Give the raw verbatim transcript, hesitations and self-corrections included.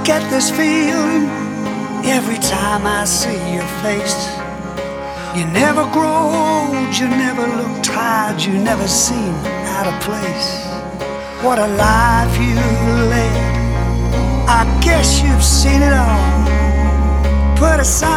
get this feeling every time I see your face. You never grow old, you never look tired, you never seem out of place. What a life you've led, I guess you've seen it all. Put aside